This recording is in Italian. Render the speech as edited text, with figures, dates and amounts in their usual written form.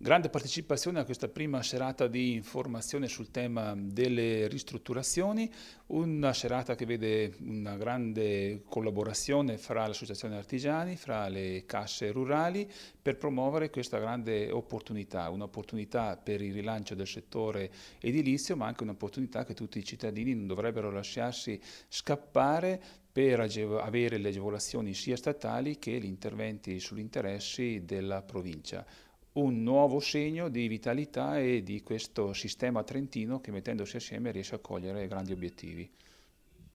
Grande partecipazione a questa prima serata di informazione sul tema delle ristrutturazioni, una serata che vede una grande collaborazione fra le associazioni artigiani, fra le casse rurali per promuovere questa grande opportunità, un'opportunità per il rilancio del settore edilizio, ma anche un'opportunità che tutti i cittadini non dovrebbero lasciarsi scappare per avere le agevolazioni sia statali che gli interventi sugli interessi della provincia. Un nuovo segno di vitalità e di questo sistema trentino che mettendosi assieme riesce a cogliere grandi obiettivi.